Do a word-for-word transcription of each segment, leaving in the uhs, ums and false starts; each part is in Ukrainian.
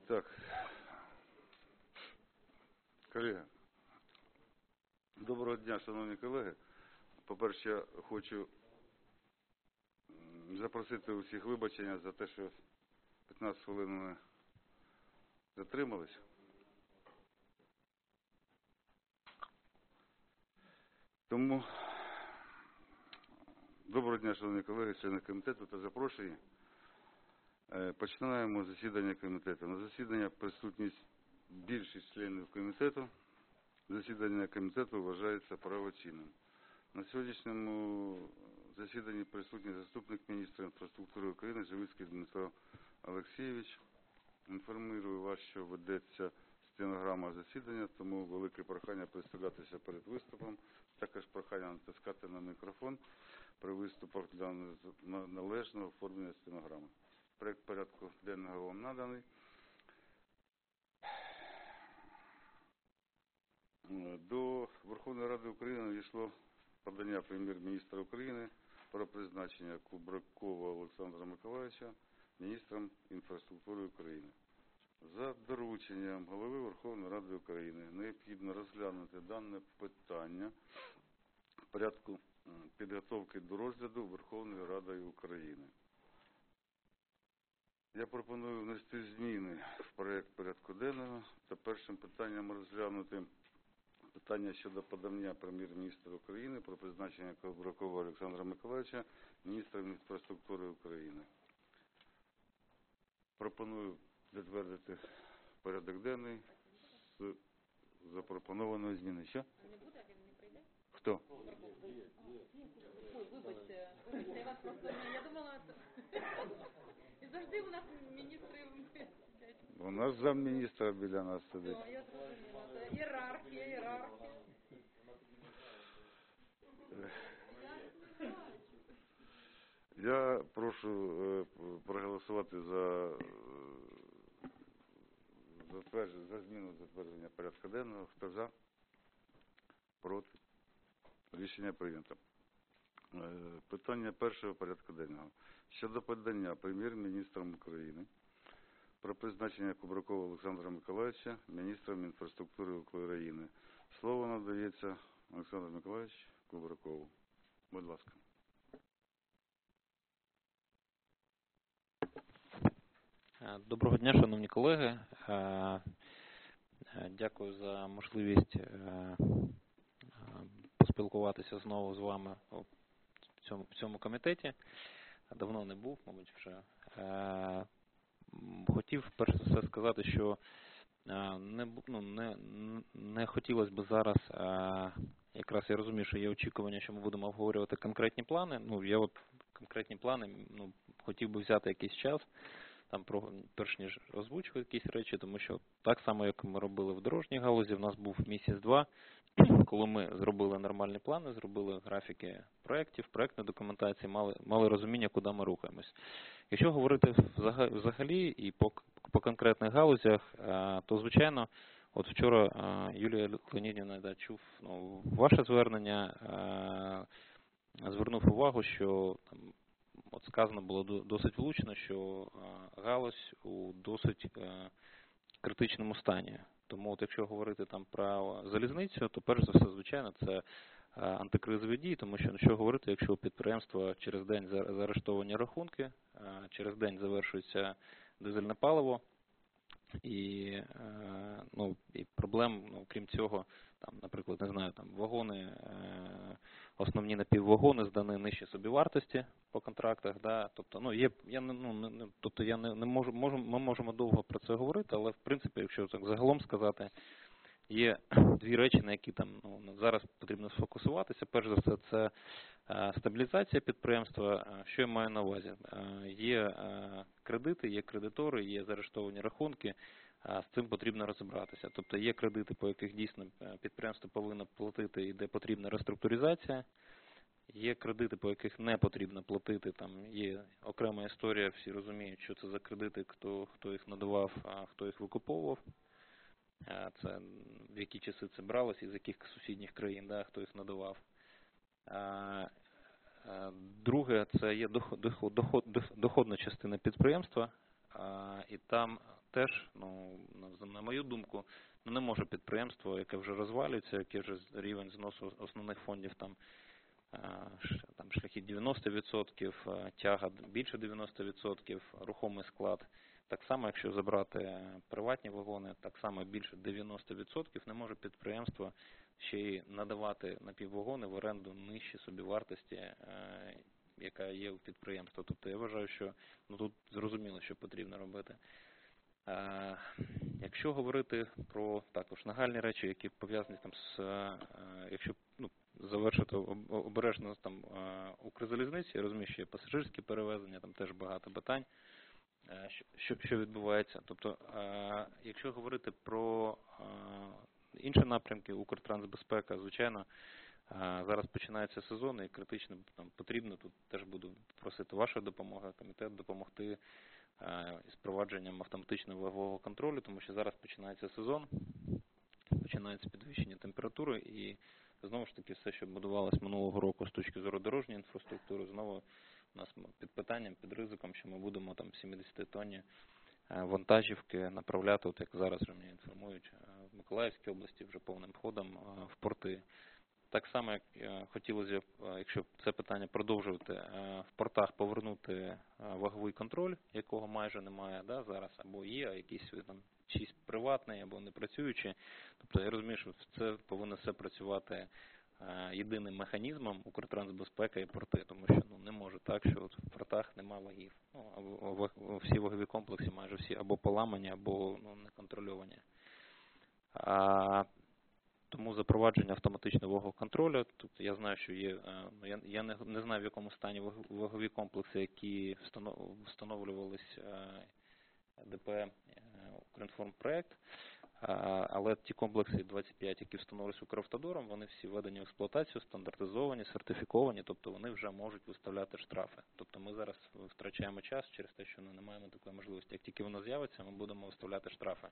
Так, колеги, доброго дня, шановні колеги. По-перше, я хочу запросити усіх вибачення за те, що п'ятнадцять хвилин ми затримались. Тому доброго дня, шановні колеги, члени комітету та запрошені. Починаємо засідання комітету. На засідання присутність більшість членів комітету. Засідання комітету вважається правочинним. На сьогоднішньому засіданні присутній заступник міністра інфраструктури України Живицький Дмитро Олексійович. Інформую вас, що ведеться стенограма засідання, тому велике прохання представлятися перед виступом. Також прохання натискати на мікрофон при виступах для належного оформлення стенограми. Проект порядку денного вам наданий. До Верховної Ради України надійшло подання прем'єр-міністра України про призначення Кубракова Олександра Миколайовича міністром інфраструктури України. За дорученням Голови Верховної Ради України необхідно розглянути дане питання в порядку підготовки до розгляду Верховною Радою України. Я пропоную внести зміни в проект порядку денного та першим питанням розглянути питання щодо подання прем'єр-міністра України про призначення Кубракова Олександра Миколайовича міністром інфраструктури України. Пропоную затвердити порядок денний з запропонованою зміною. Що? Не буде, він не прийде? Хто? Ой, вибачте, вибачте, я вас просто, я думала, і завжди у нас міністри сидять. У нас замміністра біля нас сидить. О, я зрозуміла, це ієрархія, ієрархія. Я прошу проголосувати за затвердження, за зміну затвердження порядку денного. Хто за? Проти? Рішення прийнято. Питання першого порядку денного. Щодо подання прем'єр-міністром України про призначення Кубракова Олександра Миколайовича міністром інфраструктури України. Слово надається Олександру Миколайовичу Кубракову. Будь ласка. Доброго дня, шановні колеги. Дякую за можливість поспілкуватися знову з вами в цьому, в цьому комітеті. Давно не був, мабуть, вже. Хотів перш за все сказати, що не, ну, не, не хотілося б зараз, якраз я розумію, що є очікування, що ми будемо обговорювати конкретні плани. Ну, я от конкретні плани, ну, хотів би взяти якийсь час, там, про, перш ніж озвучувати якісь речі, тому що так само, як ми робили в дорожній галузі, в нас був місяць-два, коли ми зробили нормальні плани, зробили графіки проєктів, проєктної документації, мали, мали розуміння, куди ми рухаємось. Якщо говорити взагалі і по, по конкретних галузях, то, звичайно, от вчора Юлія Леонідівна, да, чув ну, ваше звернення, звернув увагу, що там, от сказано було досить влучно, що галузь у досить критичному стані. Тому от якщо говорити там про залізницю, то перш за все, звичайно, це антикризові дії, тому що, що говорити, якщо у підприємства через день заарештовані рахунки, через день завершується дизельне паливо, і, ну, і проблем, ну, крім цього, там, наприклад, не знаю, там вагони, основні напіввагони здані нижче собівартості по контрактах, да, тобто, ну, є, я не, ну, не, тобто я не, не можу, можу, ми можемо довго про це говорити, але в принципі, якщо так загалом сказати, є дві речі, на які там ну, зараз потрібно сфокусуватися. Перш за все, це стабілізація підприємства. Що я маю на увазі? Є кредити, є кредитори, є заарештовані рахунки, з цим потрібно розібратися. Тобто є кредити, по яких дійсно підприємство повинно платити і де потрібна реструктуризація. Є кредити, по яких не потрібно платити, там є окрема історія, всі розуміють, що це за кредити, хто, хто їх надавав, а хто їх викуповував. Це в які часи це бралося і з яких сусідніх країн, да, хто їх надавав. Друге, це є доход, доход, доход, доходна частина підприємства, і там теж, ну, на- на мою думку, ну, не може підприємство, яке вже розвалюється, яке вже рівень зносу основних фондів там, а, ш- там шляхи дев'яносто відсотків, а, тяга більше дев'яносто відсотків, рухомий склад. Так само, якщо забрати приватні вагони, так само більше дев'яносто відсотків не може підприємство ще й надавати напіввагони в оренду нижче собівартості, е, яка є у підприємства. Тобто я вважаю, що ну, тут зрозуміло, що потрібно робити. Е, Якщо говорити про також нагальні речі, які пов'язані там з, е, якщо ну, завершити об- обережно там е, Укрзалізниці, я розумію, що є пасажирські перевезення, там теж багато питань. Е, Що, що, що відбувається? Тобто, е, якщо говорити про е, інші напрямки, Укртрансбезпека, звичайно, е, зараз починається сезон і критично там, потрібно, тут теж буду просити вашої допомоги, комітет допомогти е, із впровадженням автоматичного вагового контролю, тому що зараз починається сезон, починається підвищення температури і знову ж таки все, що будувалось минулого року з точки зору дорожньої інфраструктури, знову у нас під питанням, під ризиком, що ми будемо там сімдесятитонні вантажівки направляти, от як зараз вже мені інформують, в Миколаївській області вже повним ходом в порти. Так само, як хотілося б, якщо це питання продовжувати, в портах повернути ваговий контроль, якого майже немає, да, зараз, або є, а якийсь там чийсь приватний, або не працюючий. Тобто я розумію, що це повинно все працювати єдиним механізмом Укртрансбезпека і порти, тому що ну, не може так, що от в портах нема вагів. Ну, або всі вагові комплекси майже всі або поламані, або ну, неконтрольовані. А, тому запровадження автоматичного вагового контролю, тут я знаю, що є, я, я не, не знаю, в якому стані вагові комплекси, які встановлювались ДП Укрінформпроект, але ті комплекси двадцять п'ять, які встановилися Укравтодором, вони всі введені в експлуатацію, стандартизовані, сертифіковані, тобто вони вже можуть виставляти штрафи. Тобто ми зараз втрачаємо час через те, що не маємо такої можливості. Як тільки воно з'явиться, ми будемо виставляти штрафи.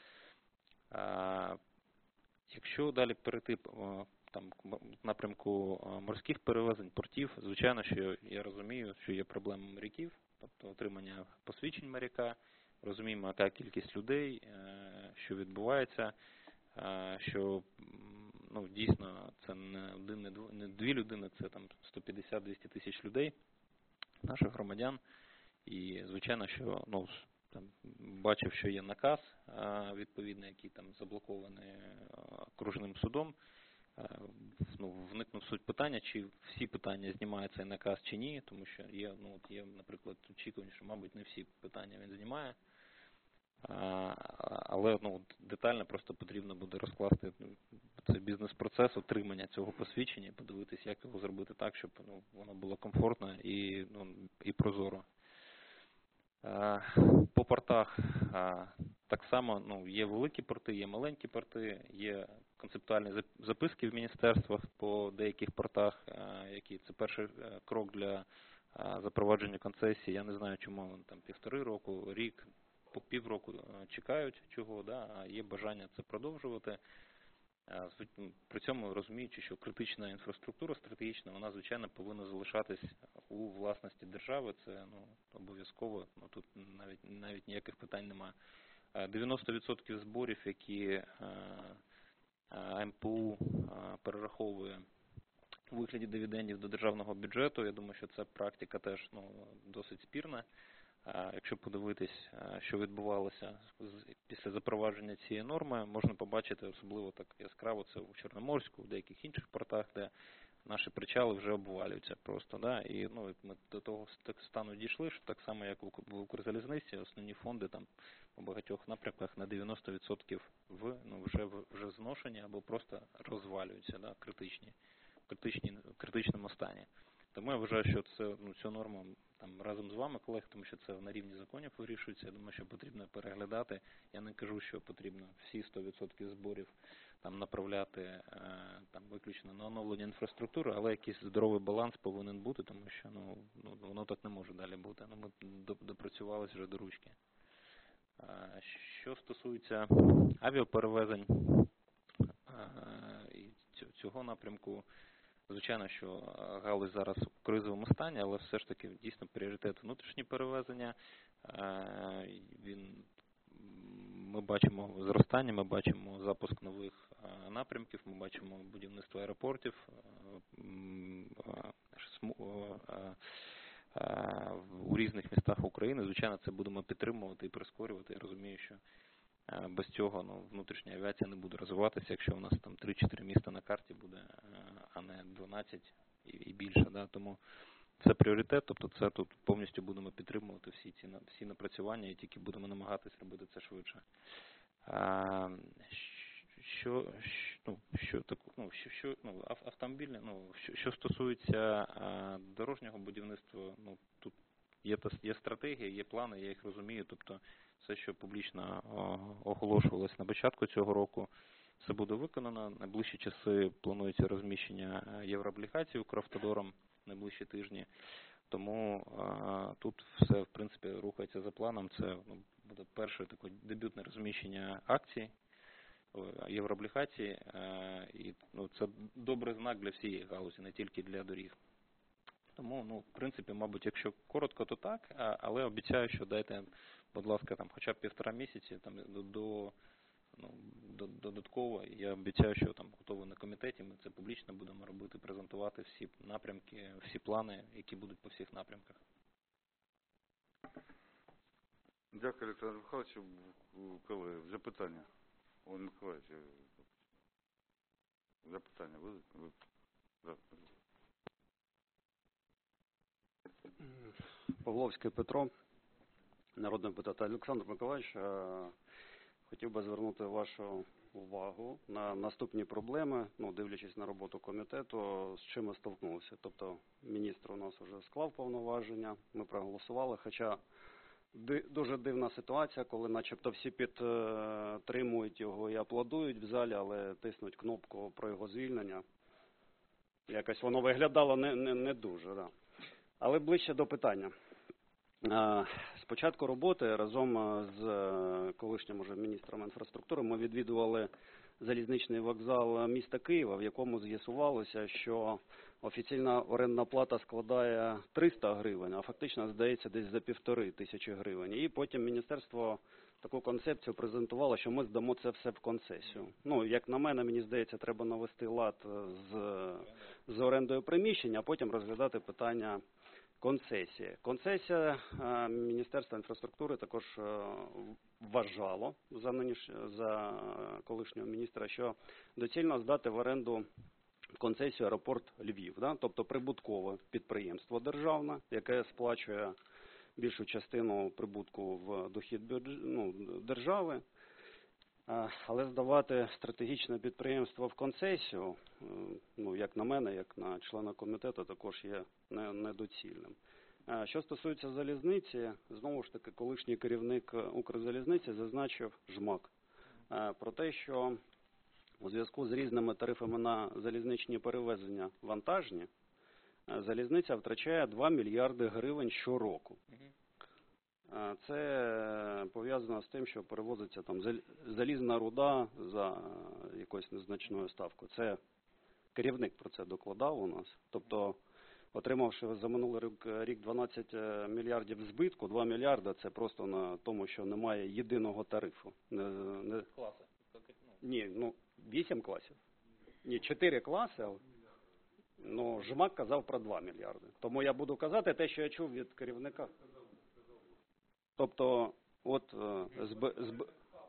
Якщо далі перейти там, в напрямку морських перевезень, портів, звичайно, що я розумію, що є проблема моряків, тобто отримання посвідчень моряка, розуміємо, яка кількість людей, що відбувається, що ну, дійсно це не один, не, дв... не дві людини, це там сто п'ятдесят - двісті тисяч людей, наших громадян. І, звичайно, що ну, там, бачив, що є наказ відповідний, який там заблокований окружним судом. Ну, вникнув в суть питання, чи всі питання знімає цей наказ чи ні, тому що є, ну, от є, наприклад, очікування, що, мабуть, не всі питання він знімає. Але ну, детально просто потрібно буде розкласти цей бізнес-процес отримання цього посвідчення і подивитися, як його зробити так, щоб ну, воно було комфортно і, ну, і прозоро. По портах так само ну, є великі порти, є маленькі порти, є концептуальні записки в міністерствах по деяких портах, які це перший крок для запровадження концесії. Я не знаю, чому вони там півтори року, рік, по півроку чекають чого, да, а є бажання це продовжувати. При цьому розуміючи, що критична інфраструктура стратегічна, вона, звичайно, повинна залишатись у власності держави, це ну, обов'язково, ну, тут навіть, навіть ніяких питань немає. дев'яносто відсотків зборів, які ем пе у перераховує у вигляді дивідендів до державного бюджету, я думаю, що ця практика теж ну, досить спірна. Якщо подивитись, що відбувалося після запровадження цієї норми, можна побачити особливо так яскраво це у Чорноморську, в деяких інших портах, де наші причали вже обвалюються просто. Да? І ну, ми до того стану дійшли, що так само, як в Укрзалізниці, основні фонди там у багатьох напрямках на дев'яносто відсотків в, ну, вже, вже зношені або просто розвалюються, да? критичні, критичні, в критичному стані. Тому я вважаю, що це, ну, цю норму там, разом з вами, колеги, тому що це на рівні законів вирішується. Я думаю, що потрібно переглядати. Я не кажу, що потрібно всі сто відсотків зборів там, направляти е, там, виключно на оновлення інфраструктури, але якийсь здоровий баланс повинен бути, тому що ну, ну, воно так не може далі бути. Ну, ми допрацювалися вже до ручки. Е, що стосується авіаперевезень е, і цього напрямку, звичайно, що галузь зараз у кризовому стані, але все ж таки дійсно пріоритет внутрішні перевезення. Він ми бачимо зростання, ми бачимо запуск нових е, напрямків, ми бачимо будівництво аеропортів е, м, е, сму- е, е, у різних містах України. Звичайно, це будемо підтримувати і прискорювати. Я розумію, що е, без цього ну, внутрішня авіація не буде розвиватися, якщо у нас там три-чотири міста на карті буде, е, а не дванадцять і, і більше. Да? Тому це пріоритет, тобто це тут повністю будемо підтримувати всі ці всі напрацювання і тільки будемо намагатись робити це швидше. А, що, ну, що, так, ну, що, що, ну, автомобільне, ну, що, що стосується а, дорожнього будівництва, ну, тут є, є стратегія, є плани, я їх розумію, тобто все, що публічно о, оголошувалось на початку цього року, все буде виконано. Найближчі часи планується розміщення єврооблігацій Укравтодором найближчі тижні. Тому а, тут все, в принципі, рухається за планом. Це ну, буде перше таке дебютне розміщення акцій єврооблігацій. А, і ну, це добрий знак для всієї галузі, не тільки для доріг. Тому, ну, в принципі, мабуть, якщо коротко, то так, а, але обіцяю, що дайте, будь ласка, там, хоча б півтора місяці там, до, до Ну, додатково, я обіцяю, що там готовий на комітеті, ми це публічно будемо робити, презентувати всі напрямки, всі плани, які будуть по всіх напрямках. Дякую, Олександр Михайлович. Колеги, запитання. Олег Миколаївич, запитання будуть? Павловський Петро, народний депутат. Олександр Миколаївич, хотів би звернути вашу увагу на наступні проблеми, ну, дивлячись на роботу комітету, з чим ми столкнулися. Тобто міністр у нас вже склав повноваження, ми проголосували, хоча дуже дивна ситуація, коли начебто всі підтримують його і аплодують в залі, але тиснуть кнопку про його звільнення. Якось воно виглядало не, не, не дуже, да. Але ближче до питання. З початку роботи разом з колишнім уже міністром інфраструктури ми відвідували залізничний вокзал міста Києва, в якому з'ясувалося, що офіційна орендна плата складає триста гривень, а фактично, здається, десь за півтори тисячі гривень. І потім міністерство таку концепцію презентувало, що ми здамо це все в концесію. Ну, як на мене, мені здається, треба навести лад з, з орендою приміщення, а потім розглядати питання концесії. Концесія Міністерства інфраструктури також вважало за, нині, за колишнього міністра, що доцільно здати в оренду концесію аеропорт Львів, да? Тобто прибуткове підприємство державне, яке сплачує більшу частину прибутку в дохід ну, держави, але здавати стратегічне підприємство в концесію, ну, як на мене, як на члена комітету, також є недоцільним. Що стосується залізниці, знову ж таки, колишній керівник Укрзалізниці зазначив, Жмак, про те, що у зв'язку з різними тарифами на залізничні перевезення вантажні, залізниця втрачає два мільярди гривень щороку. Це пов'язано з тим, що перевозиться там залізна руда за якоюсь незначною ставкою. Це керівник про це докладав у нас. Тобто, отримавши за минулий рік, рік дванадцять мільярдів збитку, два мільярди це просто на тому, що немає єдиного тарифу. Не, не... Класи? Ні, ну, вісім класів. Ні, чотири класи. Ну, Жмак казав про два мільярди. Тому я буду казати те, що я чув від керівника. Тобто, от, зб, зб...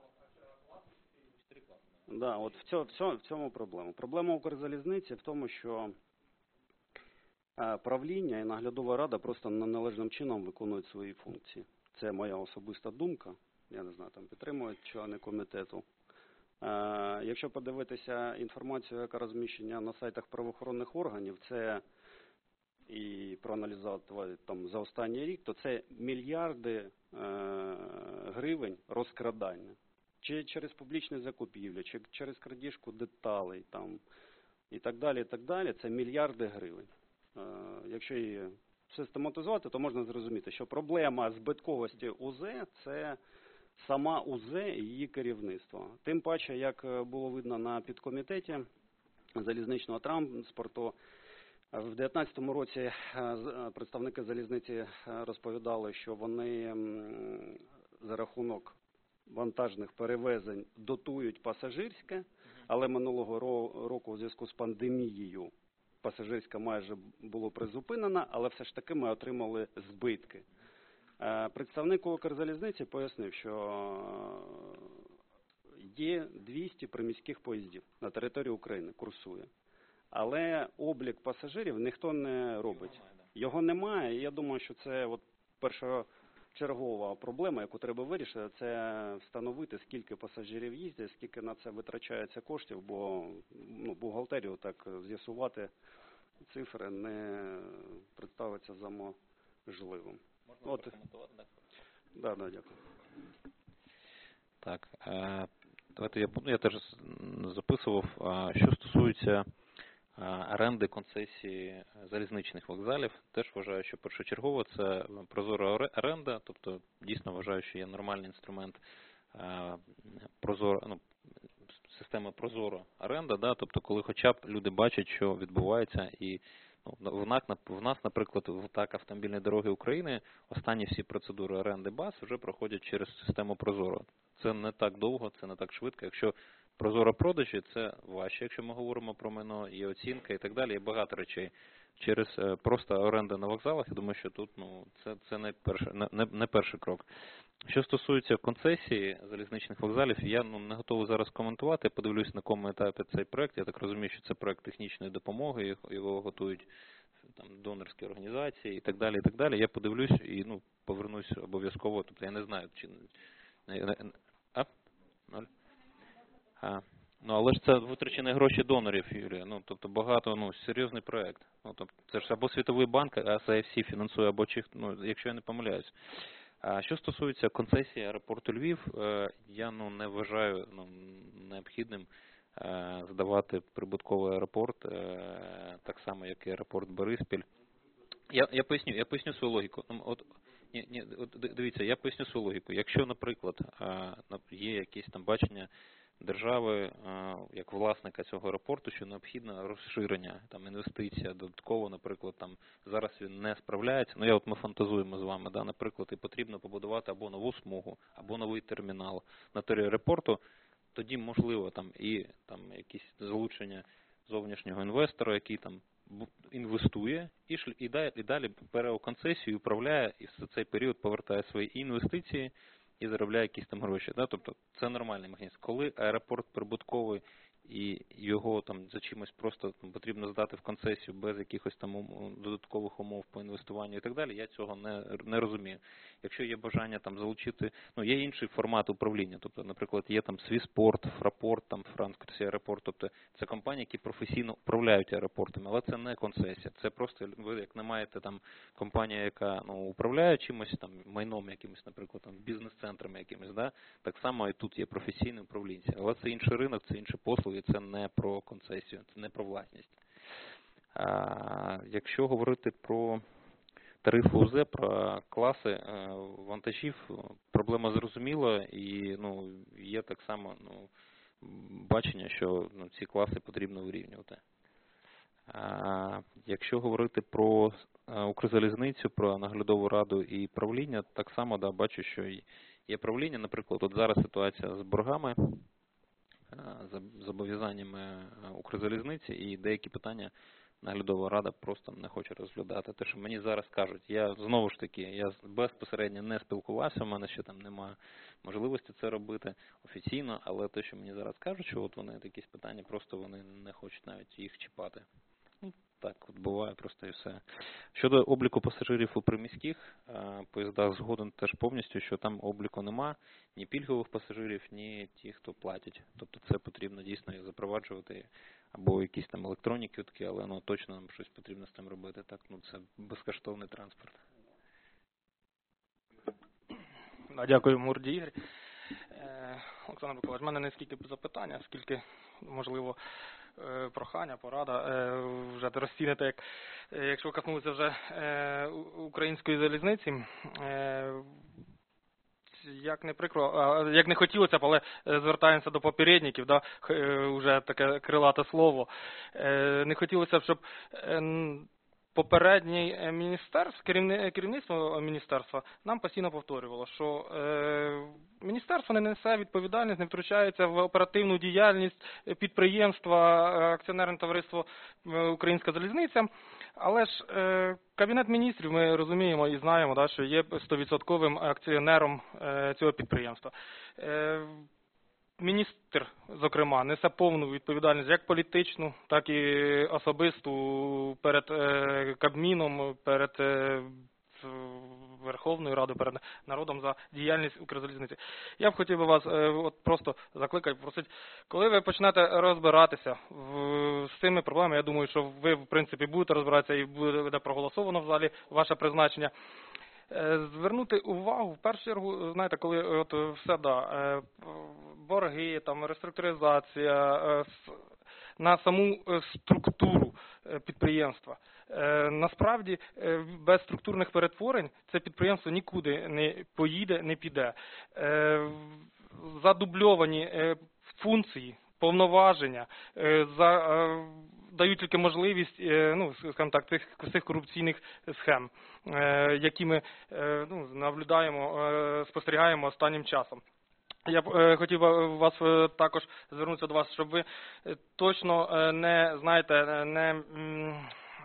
да, от в, цьому, в, цьому, в цьому проблема. Проблема Укрзалізниці в тому, що правління і наглядова рада просто неналежним чином виконують свої функції. Це моя особиста думка. Я не знаю, там підтримують члени комітету. Якщо подивитися інформацію, яка розміщена на сайтах правоохоронних органів, це і проаналізувати там за останній рік, то це мільярди е, гривень розкрадання. Чи через публічні закупівлі, чи через крадіжку деталей там, і так далі, і так далі. Це мільярди гривень. Е, якщо її систематизувати, то можна зрозуміти, що проблема збитковості УЗ – це сама УЗ і її керівництво. Тим паче, як було видно на підкомітеті залізничного транспорту, в дві тисячі дев'ятнадцятому році представники залізниці розповідали, що вони за рахунок вантажних перевезень дотують пасажирське, але минулого ро- року у зв'язку з пандемією пасажирська майже було призупинена, але все ж таки ми отримали збитки. Е, Представник Укрзалізниці пояснив, що є двісті приміських поїздів на території України, курсує. Але облік пасажирів ніхто не робить. Його немає, і я думаю, що це от першочергова проблема, яку треба вирішити, це встановити, скільки пасажирів їздять, скільки на це витрачається коштів, бо ну, бухгалтерію так з'ясувати цифри не представиться за можливим. Можна От. прокоментувати, так? Да, да, дякую. Так, е, давайте я, я теж записував, е, що стосується е, оренди концесії залізничних вокзалів, теж вважаю, що першочергово це прозора оре- оренда, тобто дійсно вважаю, що є нормальний інструмент е, прозоро, ну, система прозора оренда, да, тобто коли хоча б люди бачать, що відбувається, і ну, в, нас, в нас, наприклад, в ТАК «Автомобільні дороги України» останні всі процедури оренди баз вже проходять через систему Прозоро. Це не так довго, це не так швидко. Якщо Прозоро продажі, це важче, якщо ми говоримо про майно, є оцінка і так далі, є багато речей. Через е, просто оренда на вокзалах, я думаю, що тут ну, це, це не, перший, не, не, не перший крок. Що стосується концесії залізничних вокзалів, я ну, не готовий зараз коментувати, подивлюсь, на якому етапі цей проект. Я так розумію, що це проект технічної допомоги, його, його готують там, донорські організації і так далі, і так далі. Я подивлюсь і ну, повернусь обов'язково, тобто я не знаю, чи... А? Ноль? А. Ну, але ж це витрачені гроші донорів, Юрія. Ну, тобто багато, ну, серйозний проект. Ну, тобто це ж або Світовий банк, а ес ай еф сі фінансує, або чих, ну, якщо я не помиляюсь. А що стосується концесії аеропорту Львів, я ну, не вважаю ну, необхідним здавати прибутковий аеропорт, так само, як і аеропорт Бориспіль. Я, я поясню, я поясню свою логіку. От, ні, ні, от дивіться, я поясню свою логіку. Якщо, наприклад, є якісь там бачення держави, як власника цього аеропорту, що необхідно розширення, там інвестиція додатково, наприклад, там зараз він не справляється. Ну, я от ми фантазуємо з вами, да, наприклад, і потрібно побудувати або нову смугу, або новий термінал на території аеропорту, тоді можливо там і там якісь залучення зовнішнього інвестора, який там інвестує і, і, далі, і далі бере концесію, управляє і за цей період повертає свої інвестиції і заробляє якісь там гроші. Да? Тобто це нормальний механізм. Коли аеропорт прибутковий і його там за чимось просто там, потрібно здати в концесію без якихось там ум, додаткових умов по інвестуванню і так далі, я цього не, не розумію. Якщо є бажання там залучити, ну є інший формат управління, тобто, наприклад, є там Свіспорт, Фрапорт, там Франкфуртський аеропорт, тобто це компанії, які професійно управляють аеропортами, але це не концесія, це просто ви як не маєте там компанія, яка ну управляє чимось там майном якимось, наприклад, там бізнес-центрами якимось, да, так само і тут є професійні управлінці, але це інший ринок, це інші послуги. Це не про концесію, це не про власність. А, якщо говорити про тарифи УЗ, про класи вантажів, проблема зрозуміла і ну, є так само ну, бачення, що ну, ці класи потрібно вирівнювати. А, якщо говорити про Укрзалізницю, про наглядову раду і правління, так само да, бачу, що є правління, наприклад, от зараз ситуація з боргами, зобов'язаннями Укрзалізниці і деякі питання наглядова рада просто не хоче розглядати. Те, що мені зараз кажуть, я знову ж таки, я безпосередньо не спілкувався, в мене ще там немає можливості це робити офіційно, але те, що мені зараз кажуть, що от вони якісь питання, просто вони не хочуть навіть їх чіпати. Ну, так от буває просто і все. Щодо обліку пасажирів у приміських поїздах, згоден теж повністю, що там обліку нема, ні пільгових пасажирів, ні ті, хто платять. Тобто це потрібно дійсно їх запроваджувати, або якісь там електронні квитки, але ну, точно нам щось потрібно з тим робити. Так, ну, це безкоштовний транспорт. Дякую, Мурді Ігор. Олександр Миколаївич, в мене не скільки запитання, скільки, можливо, прохання, порада. Вже розцінити, як, якщо коснулися вже української залізниці, як не прикро, як не хотілося б, але звертаємося до попередників, да, вже таке крилате слово. Не хотілося б, щоб попереднє міністерство, керівни, керівництво міністерства нам постійно повторювало, що е, міністерство не несе відповідальність, не втручається в оперативну діяльність підприємства, акціонерне товариство «Українська залізниця». Але ж е, Кабінет міністрів, ми розуміємо і знаємо, да, що є сто відсотків акціонером е, цього підприємства. Е, Міністр, зокрема, несе повну відповідальність як політичну, так і особисту перед е, Кабміном, перед е, Верховною Радою, перед народом за діяльність Укрзалізниці. Я б хотів би вас е, от просто закликати, просити, коли ви почнете розбиратися в, з цими проблемами, я думаю, що ви, в принципі, будете розбиратися і буде проголосовано в залі ваше призначення, звернути увагу, в першу чергу, знаєте, коли от все, да, борги, там, реструктуризація, на саму структуру підприємства. Насправді, без структурних перетворень це підприємство нікуди не поїде, не піде. Задубльовані функції, повноваження, за, дають тільки можливість, ну, скажімо так, цих, цих корупційних схем, які ми, ну, наблюдаємо, спостерігаємо останнім часом. Я б е, хотів би вас е, також звернутися до вас, щоб ви точно е, не, знаєте, не м,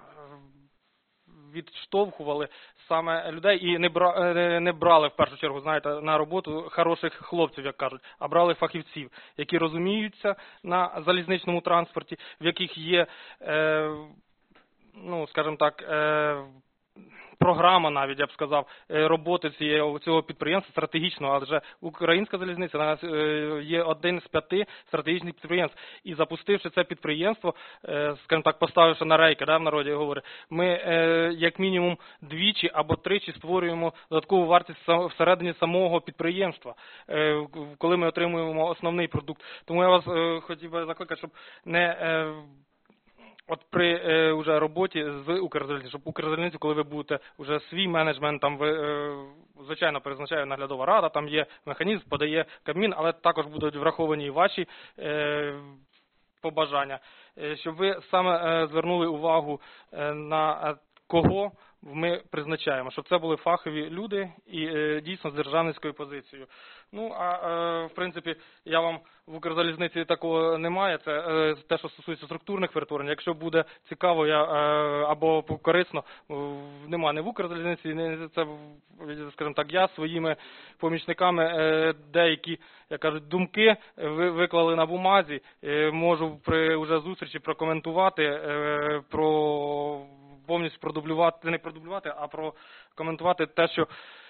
відштовхували саме людей і не, бра, е, не брали, в першу чергу, знаєте, на роботу хороших хлопців, як кажуть, а брали фахівців, які розуміються на залізничному транспорті, в яких є, е, ну, скажімо так, е, програма навіть, я б сказав, роботи цієї, цього підприємства стратегічного, адже Українська залізниця у нас є один з п'яти стратегічних підприємств. І запустивши це підприємство, скажімо так, поставивши на рейки, да, в народі говорить, ми як мінімум двічі або тричі створюємо додаткову вартість всередині самого підприємства, коли ми отримуємо основний продукт. Тому я вас хотів би закликати, щоб не... От при е, уже роботі з Укрзалізницею, щоб Укрзалізницю, коли ви будете вже свій менеджмент, там ви, е, звичайно, призначає наглядова рада, там є механізм, подає Кабмін, але також будуть враховані і ваші е, побажання, е, щоб ви саме е, звернули увагу е, на кого ми призначаємо, щоб це були фахові люди і е, дійсно з державницькою позицією. Ну, а е, в принципі, я вам в Укрзалізниці такого немає, це е, те, що стосується структурних перетворень. Якщо буде цікаво я, е, або корисно, е, нема не в Укрзалізниці, не, це, скажімо так, я своїми помічниками е, деякі, як кажуть, думки ви, виклали на бумазі, е, можу при уже зустрічі прокоментувати, е, про повністю продублювати, не продублювати, а прокоментувати те, що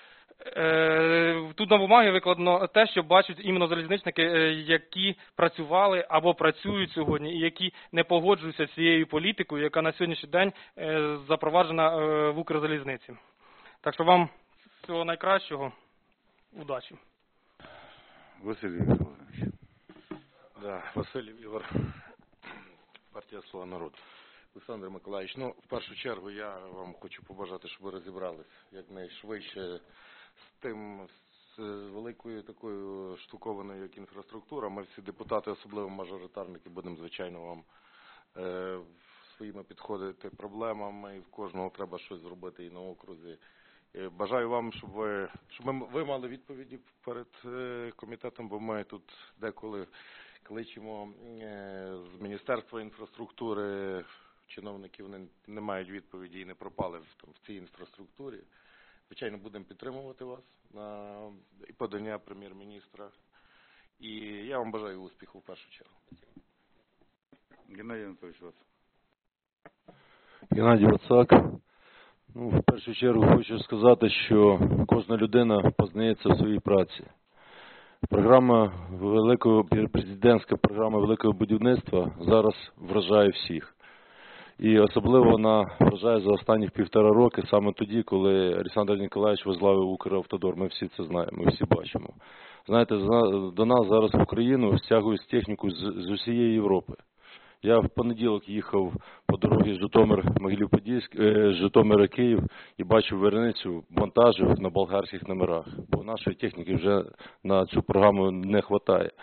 е, тут на бумагі викладено те, що бачать іменно залізничники, е, які працювали або працюють сьогодні, і які не погоджуються з цією політикою, яка на сьогоднішній день е, запроваджена е, в Укрзалізниці. Так що вам всього найкращого, удачі. Василий Николаевич. Да, Василь Ігор, партія «Слуга народу». Олександр Миколаївич, ну, в першу чергу я вам хочу побажати, щоб ви розібрались якнайшвидше з тим, з великою такою штукованою, як інфраструктура. Ми всі депутати, особливо мажоритарники, будемо, звичайно, вам е, своїми підходити проблемами, і в кожного треба щось зробити і на окрузі. Е, бажаю вам, щоб ви, щоб ми, ви мали відповіді перед е, комітетом, бо ми тут деколи кличемо е, з Міністерства інфраструктури, чиновники, вони не мають відповіді і не пропали в, там, в цій інфраструктурі. Звичайно, будемо підтримувати вас на і подання прем'єр-міністра. І я вам бажаю успіху в першу чергу. Геннадий Анатольевич, вас. Геннадій Вацак. Ну, в першу чергу хочу сказати, що кожна людина познається в своїй праці. Програма великого, президентська програма великого будівництва зараз вражає всіх. І особливо вона вражає за останніх півтора роки, саме тоді, коли Олександр Ніколаєвич возглавив Укравтодор. Ми всі це знаємо, ми всі бачимо. Знаєте, до нас зараз в Україну стягують техніку з, з усієї Європи. Я в понеділок їхав по дорозі Житомир-Могилів-Подільськ, е, Житомир-Київ і бачив виробницю вантажів на болгарських номерах, бо нашої техніки вже на цю програму не вистачає.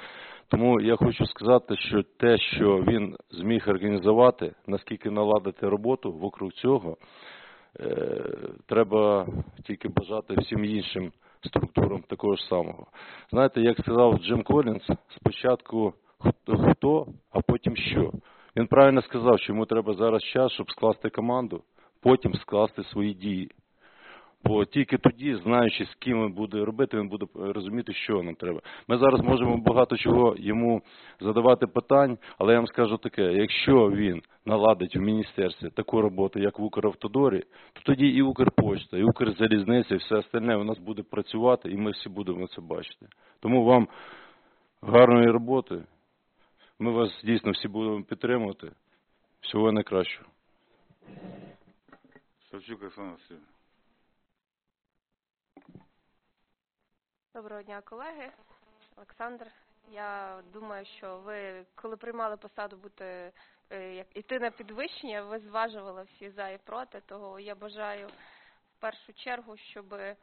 Тому я хочу сказати, що те, що він зміг організувати, наскільки наладити роботу вокруг цього, е, треба тільки бажати всім іншим структурам такого ж самого. Знаєте, як сказав Джим Коллінз, спочатку хто, а потім що. Він правильно сказав, що йому треба зараз час, щоб скласти команду, потім скласти свої дії. Бо тільки тоді, знаючи, з ким він буде робити, він буде розуміти, що нам треба. Ми зараз можемо багато чого йому задавати питань, але я вам скажу таке, якщо він наладить в міністерстві таку роботу, як в Укравтодорі, то тоді і Укрпошта, і Укрзалізниця, і все остальне у нас буде працювати, і ми всі будемо це бачити. Тому вам гарної роботи. Ми вас дійсно всі будемо підтримувати. Всього найкращого. Савчук Оксана Васильівна. Доброго дня, колеги. Олександр, я думаю, що ви, коли приймали посаду бути, е, як, іти на підвищення, ви зважували всі за і проти, того я бажаю в першу чергу, щоб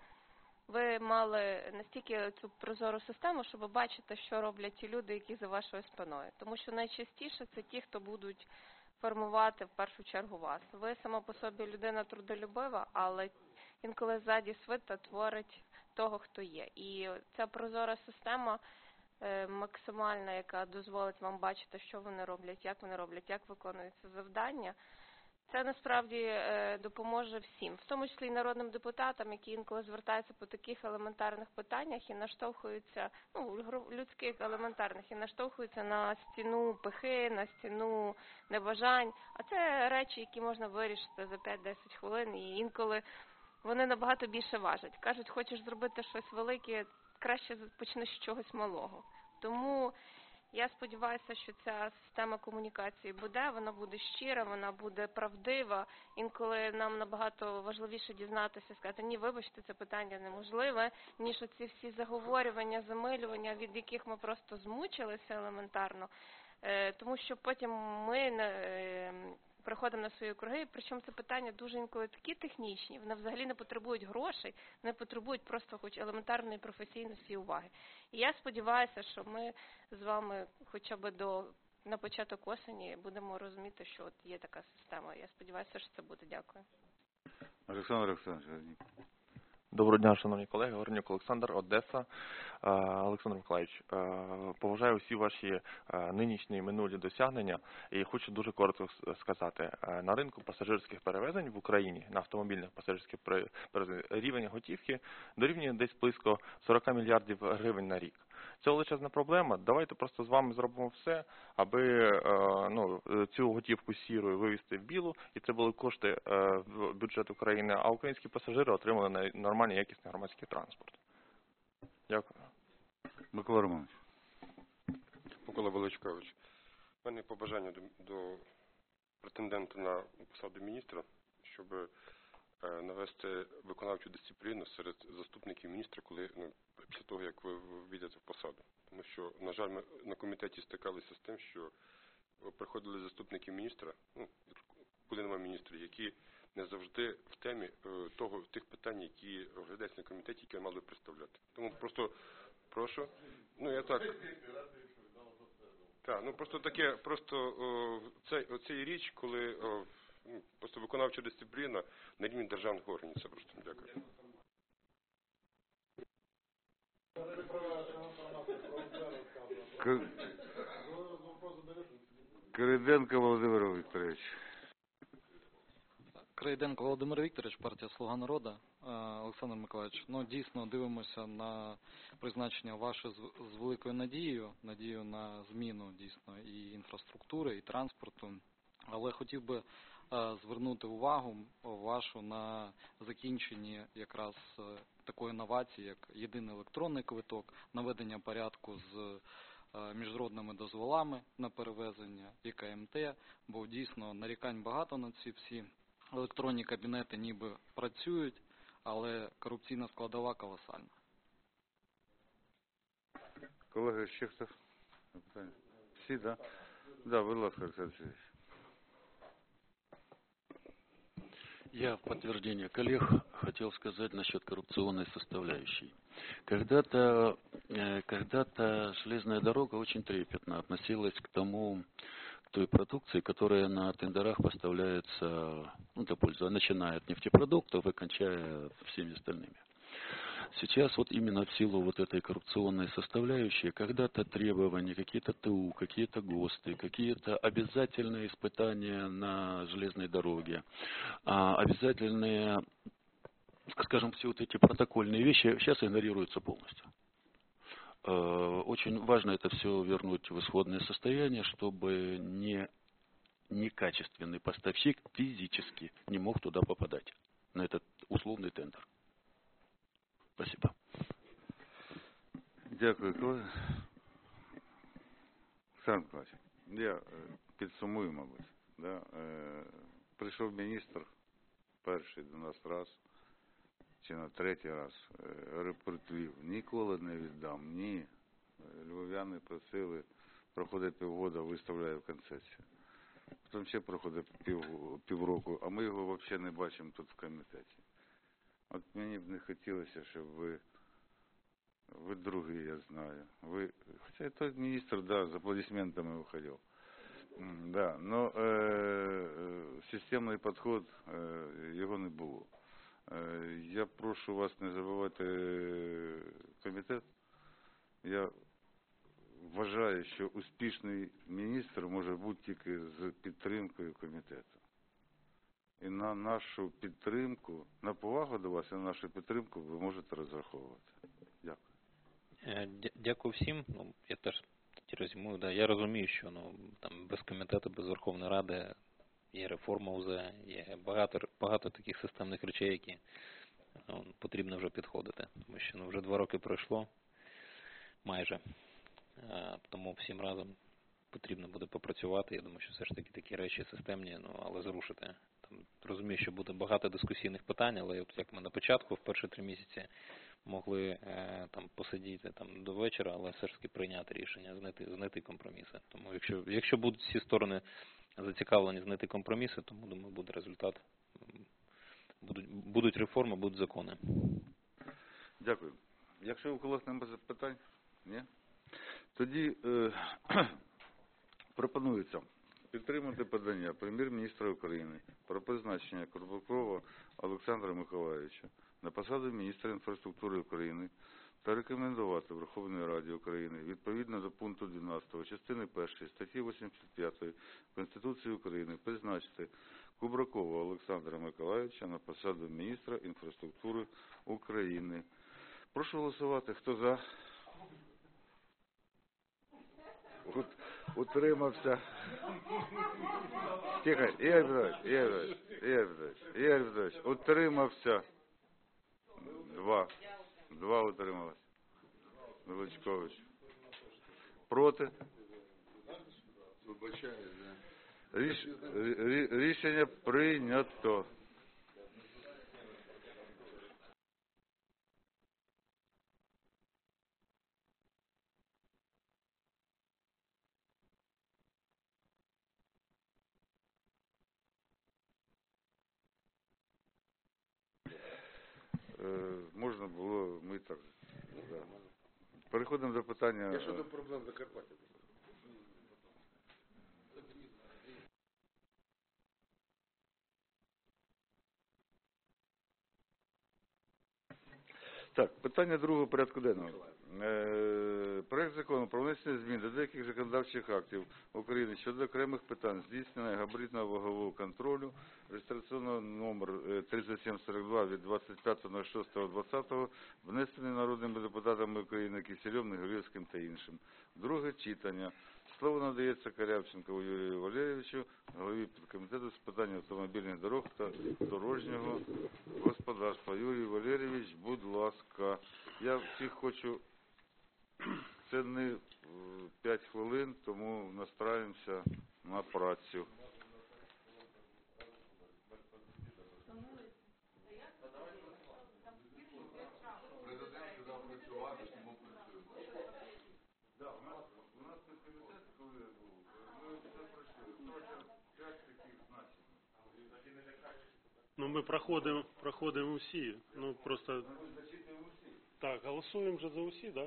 ви мали настільки цю прозору систему, щоб бачити, що роблять ті люди, які за вашою спиною. Тому що найчастіше це ті, хто будуть формувати в першу чергу вас. Ви сама по собі людина трудолюбива, але інколи ззаді свита творить того, хто є. І ця прозора система е, максимальна, яка дозволить вам бачити, що вони роблять, як вони роблять, як виконуються завдання, це насправді е, допоможе всім, в тому числі і народним депутатам, які інколи звертаються по таких елементарних питаннях і наштовхуються, ну, людських елементарних, і наштовхуються на стіну пихи, на стіну небажань. А це речі, які можна вирішити за п'ять-десять хвилин, і інколи вони набагато більше важать. Кажуть, хочеш зробити щось велике, краще почни з чогось малого. Тому я сподіваюся, що ця система комунікації буде, вона буде щира, вона буде правдива. Інколи нам набагато важливіше дізнатися, сказати, ні, вибачте, це питання неможливе, ніж оці всі заговорювання, замилювання, від яких ми просто змучилися елементарно. Тому що потім ми приходимо на свої округи, причому це питання дуже інколи такі технічні, вони взагалі не потребують грошей, вони потребують просто хоч елементарної професійності і уваги. І я сподіваюся, що ми з вами хоча б до, на початок осені будемо розуміти, що от є така система. Я сподіваюся, що це буде. Дякую. Олександр Олександрович. Доброго дня, шановні колеги. Горнюк Олександр, Одеса. Олександр Миколаївич, поважаю всі ваші нинішні і минулі досягнення і хочу дуже коротко сказати. На ринку пасажирських перевезень в Україні, на автомобільних пасажирських перевезень, рівень готівки дорівнює десь близько сорок мільярдів гривень на рік. Це величезна проблема. Давайте просто з вами зробимо все, аби ну, цю готівку сірою вивести в білу, і це були кошти в бюджет України, а українські пасажири отримали нормальний якісний громадський транспорт. Дякую. Микола Романович. Микола Величкович. У мене побажання до, до претендента на посаду міністра, щоб е, навести виконавчу дисципліну серед заступників міністра, коли ну, після того, як ви війдете в посаду. Тому що, на жаль, ми на комітеті стикалися з тим, що приходили заступники міністра, ну, коли немає міністрів, які не завжди в темі е, того, тих питань, які розглядаються на комітеті, які мали представляти. Тому просто прошу, ну я так, так, ну просто таке, просто о, цей, оцей річ, коли о, ну, просто виконавча дисципліна на рівні державних органів, це просто, дякую. Крейденко Володимир Вікторович. Крейденко Володимир Вікторович, партія «Слуга народу». Олександр Миколаївич, ну дійсно дивимося на призначення ваше з великою надією, надією на зміну дійсно і інфраструктури, і транспорту, але хотів би звернути увагу вашу на закінченні якраз такої інновації, як єдиний електронний квиток, наведення порядку з міжнародними дозволами на перевезення і К М Т, бо дійсно нарікань багато на ці всі електронні кабінети ніби працюють, але корупційна складова колосальна. Колеги, ще хто? Всі, так? Так, будь ласка, Олександр Сергійович. Я в подтверждение коллег хотел сказать насчет коррупционной составляющей. Когда-то, э, когда-то железная дорога очень трепетно относилась к тому, к той продукции, которая на тендерах поставляется, ну, для пользы, начиная от нефтепродуктов и кончая всеми остальными. Сейчас вот именно в силу вот этой коррупционной составляющей, когда-то требования, какие-то ТУ, какие-то ГОСТы, какие-то обязательные испытания на железной дороге, а обязательные, скажем, все вот эти протокольные вещи сейчас игнорируются полностью. Очень важно это все вернуть в исходное состояние, чтобы не некачественный поставщик физически не мог туда попадать, на этот условный тендер. Спасибо. Дякую, колеги. Олександр Миколаївич, я підсумую, мабуть. Да? Е, прийшов міністр перший до нас раз, чи на третій раз, е, репортвів. Ніколи не віддам, ні. Львов'яни просили, проходить півгода, виставляє в концесію. Потім ще проходить пів, півроку, а ми його взагалі не бачимо тут в комітеті. От мені б не хотілося, щоб ви, ви другий, я знаю. Ви, хоча той міністр, да, з аплодисментами виходив. Да, но е, е, системний підход, е, його не було. Е, я прошу вас не забувати комітет. Я вважаю, що успішний міністр може бути тільки з підтримкою комітету. І на нашу підтримку, на повагу до вас і на нашу підтримку ви можете розраховувати. Дякую. Дякую всім. Ну, я теж резюмую, да, я розумію, що ну, там, без комітету, без Верховної Ради є реформа УЗ, є багато, багато таких системних речей, які ну, потрібно вже підходити. Тому що ну, вже два роки пройшло, майже. А, тому всім разом потрібно буде попрацювати. Я думаю, що все ж таки такі речі системні, ну, але зрушити. Там, розумію, що буде багато дискусійних питань, але от як ми на початку, в перші три місяці, могли е, там посидіти там до вечора, але все ж таки прийняти рішення, знайти, знайти компроміси. Тому якщо, якщо будуть всі сторони зацікавлені знайти компроміси, то думаю, буде результат. Будуть, будуть реформи, будуть закони. Дякую. Якщо у когось немає запитань, ні? Тоді е, пропонується підтримати подання Прем'єр-міністра України про призначення Курбакова Олександра Миколайовича на посаду міністра інфраструктури України та рекомендувати Верховній Раді України відповідно до пункту дванадцятого частини першої статті вісімдесят п'ятої Конституції України призначити Кубракова Олександра Миколайовича на посаду міністра інфраструктури України. Прошу голосувати. Хто за? От, утримався. Тихо, Ігор Петрович, Ігор Петрович, Ігор Петрович, Ігор Петрович, утримався. Два. Два утрималось. Величкович. Проти? Ріш, рі, рішення прийнято. Можна було, ми так. Да. Переходимо до питання. Я щодо проблем Закарпаття. Так, питання другого порядку денного. Е, проект закону про внесення змін до деяких законодавчих актів України щодо окремих питань здійснення габаритного вагового контролю, реєстраційний номер тридцять сім сорок два від двадцять п'ятого шостого двадцятого, внесений народними депутатами України Кисельом, Негорівським та іншим. Друге читання. Слово надається Корявченкову Юрію Валерійовичу, голові підкомітету з питань автомобільних дорог та дорожнього господарства. Юрій Валерійович, будь ласка. Я всіх хочу, це не п'ять хвилин, тому настраюємося на працю. Ну, ми проходимо, проходимо усі. Ну, просто... Так, голосуємо вже за усі, так? Да?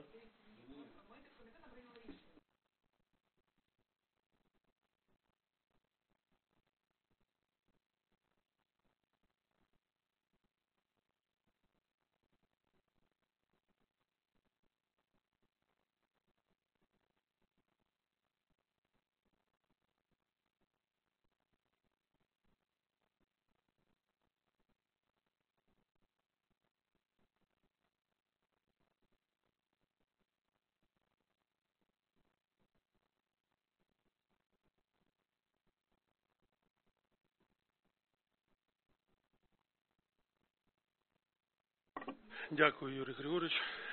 Дякую, Юрій Григорович.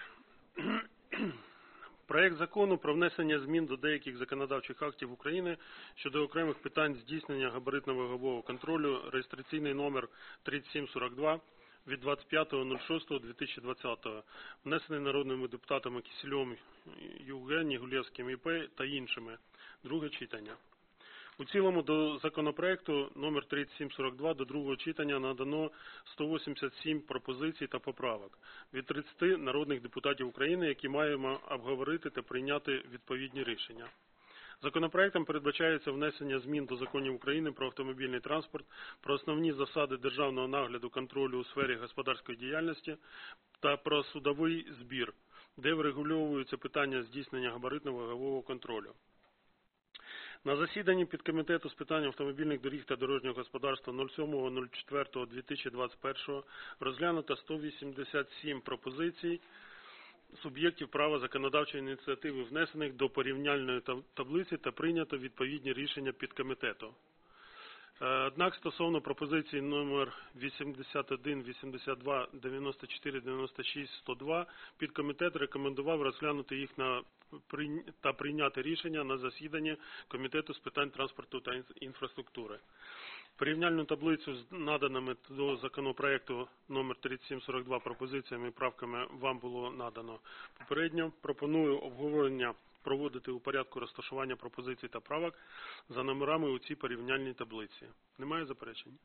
Проект закону про внесення змін до деяких законодавчих актів України щодо окремих питань здійснення габаритно-вагового контролю, реєстраційний номер тридцять сім сорок два від двадцять п'ятого шостого дві тисячі двадцятого, внесений народними депутатами Кісільовим, Євген, Негулевським І П та іншими. Друге читання. У цілому до законопроекту номер тридцять сім сорок два до другого читання надано сто вісімдесят сім пропозицій та поправок від тридцяти народних депутатів України, які маємо обговорити та прийняти відповідні рішення. Законопроектом передбачається внесення змін до законів України про автомобільний транспорт, про основні засади державного нагляду контролю у сфері господарської діяльності та про судовий збір, де врегульовуються питання здійснення габаритно-вагового контролю. На засіданні підкомітету з питань автомобільних доріг та дорожнього господарства сьомого четвертого дві тисячі двадцять першого розглянуто сто вісімдесят сім пропозицій суб'єктів права законодавчої ініціативи, внесених до порівняльної таблиці, та прийнято відповідні рішення підкомітету. Однак стосовно пропозицій номер вісімдесят один, вісімдесят два, дев'яносто чотири, дев'яносто шість, сто два підкомітет рекомендував розглянути їх на та прийняти рішення на засіданні Комітету з питань транспорту та інфраструктури. Порівняльну таблицю з наданими до законопроекту номер тридцять сім сорок два пропозиціями і правками вам було надано попередньо. Пропоную обговорення проводити у порядку розташування пропозицій та правок за номерами у цій порівняльній таблиці. Немає заперечень?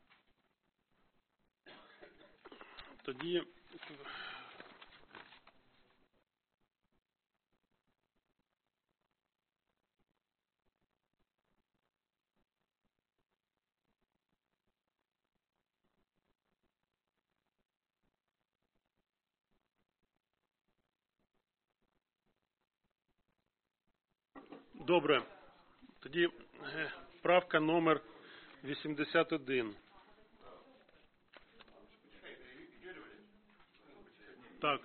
Тоді добре. Тоді правка номер вісімдесят один. Так.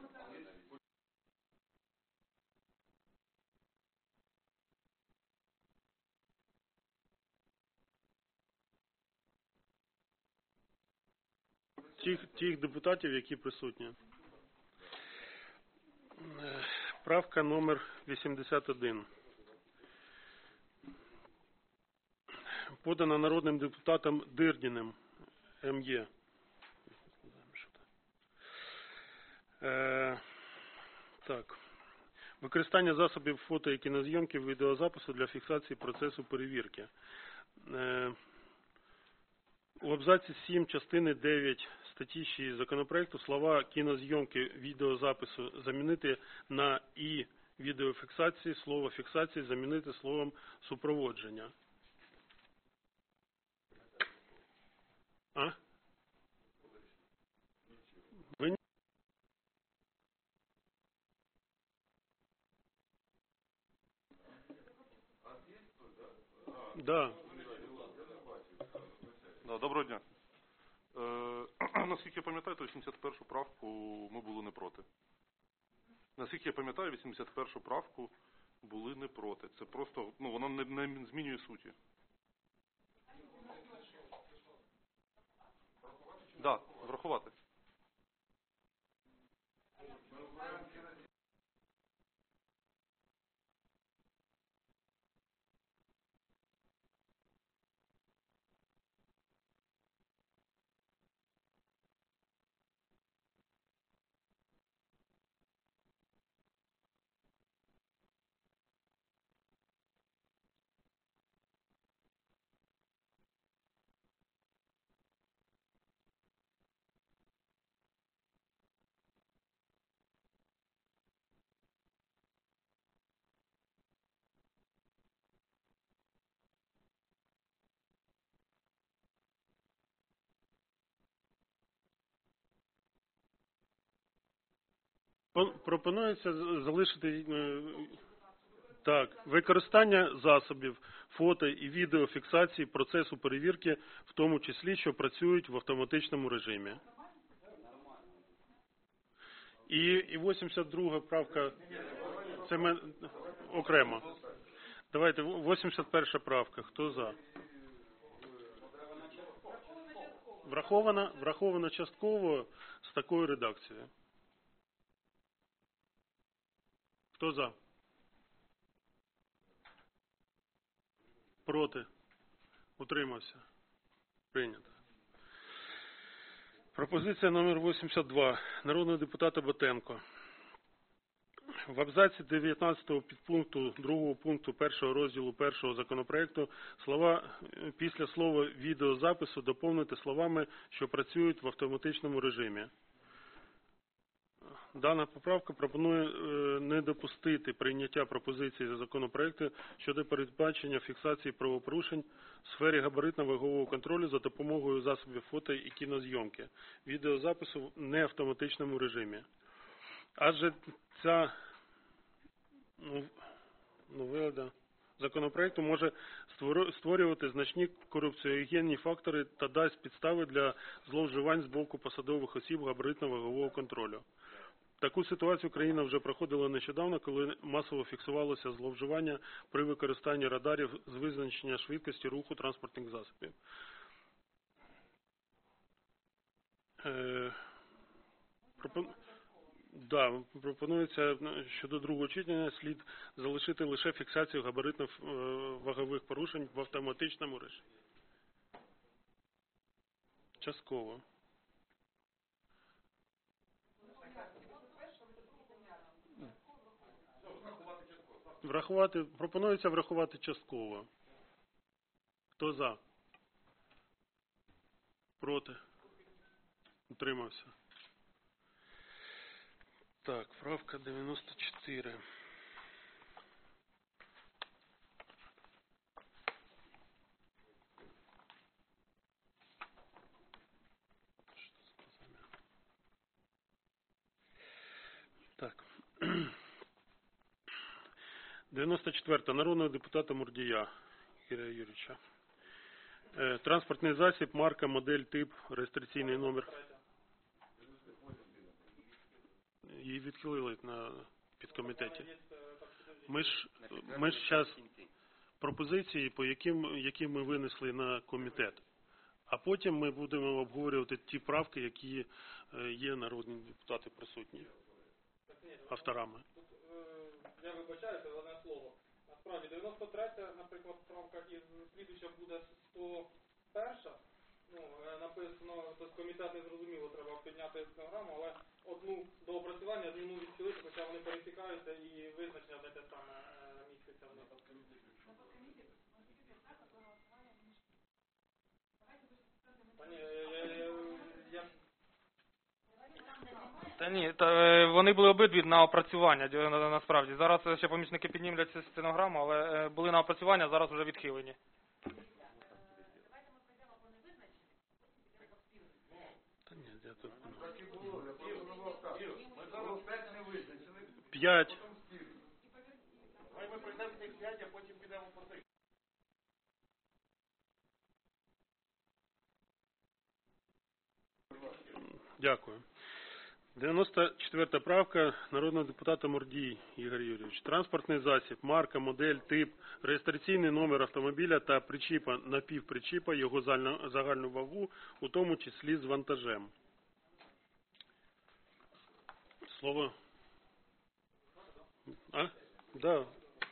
Тих, тих депутатів, які присутні. Правка номер вісімдесят один. Подана народним депутатом Дирдіним М Є Е, так. Використання засобів фото і кінозйомки, відеозапису для фіксації процесу перевірки. Е, у абзаці сім частини дев'ять статті шість законопроекту слова кінозйомки, відеозапису замінити на і відеофіксації, слово фіксації замінити словом супроводження. А? Ви... Да. Да, доброго дня. Е, наскільки я пам'ятаю, то вісімдесят першу правку ми були не проти. Наскільки я пам'ятаю, вісімдесят першу правку були не проти. Це просто, ну, вона не, не змінює суті. Да, врахувати. Пон- Пропонується з- залишити е, так, використання засобів фото і відеофіксації процесу перевірки, в тому числі, що працюють в автоматичному режимі. І, і вісімдесят друга правка, це ми окремо. Давайте, вісімдесят перша правка, хто за? Врахована, врахована частково з такою редакцією. Хто за? Проти? Утримався? Прийнято. Пропозиція номер вісімдесят два. Народного депутата Батенко. В абзаці дев'ятнадцятого підпункту другого пункту першого розділу першого законопроекту слова після слова відеозапису доповнити словами, що працюють в автоматичному режимі. Дана поправка пропонує не допустити прийняття пропозиції законопроекту щодо передбачення фіксації правопорушень в сфері габаритно-вагового контролю за допомогою засобів фото і кінозйомки, відеозапису в неавтоматичному режимі. Адже ця новела законопроекту може створювати значні корупціогенні фактори та дасть підстави для зловживань з боку посадових осіб габаритно-вагового контролю. Таку ситуацію країна вже проходила нещодавно, коли масово фіксувалося зловживання при використанні радарів з визначення швидкості руху транспортних засобів. Е, пропон... да, пропонується щодо другого читання слід залишити лише фіксацію габаритно-вагових порушень в автоматичному режимі. Частково. Врахувати, пропонується врахувати частково. Хто за? Проти? Утримався. Так, правка дев'яносто чотири. Так. дев'яносто четверта. Народного депутата Мурдія Ігоря Юрійовича. Е, транспортний засіб, марка, модель, тип, реєстраційний номер. Її відхилили на підкомітеті. Ми ж, ми ж зараз пропозиції, по яким, які ми винесли на комітет. А потім ми будемо обговорювати ті правки, які є народні депутати присутні авторами. Я вибачаюся, одне слово. Насправді, дев'яносто третя, наприклад, правка із слідуюча буде сто перша. Ну, написано, то комітет не зрозуміло, треба підняти стенограму, але одну до опрацювання, одну відхилити, хоча вони пересікаються і визначення де те саме міститься в них. Та ні, я... я... Та ні, та, вони були обидві на опрацювання, насправді. Зараз ще помічники піднімлять цю стенограму, але були на опрацювання, зараз вже відхилені. П'ять. Ми прийдемо з них п'ять, а потім підемо по тих. Дякую. дев'яносто четверта правка народного депутата Мурдій Ігор Юрійович. Транспортний засіб, марка, модель, тип, реєстраційний номер автомобіля та причіпа, напівпричіпа, його загальну вагу, у тому числі з вантажем. Слово. А? Да.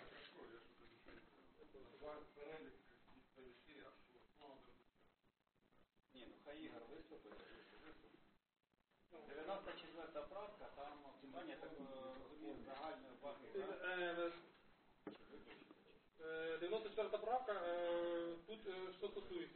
дев'яносто четверта правка, там питання такої загальної ваги. дев'яносто четверта правка, тут що стосується.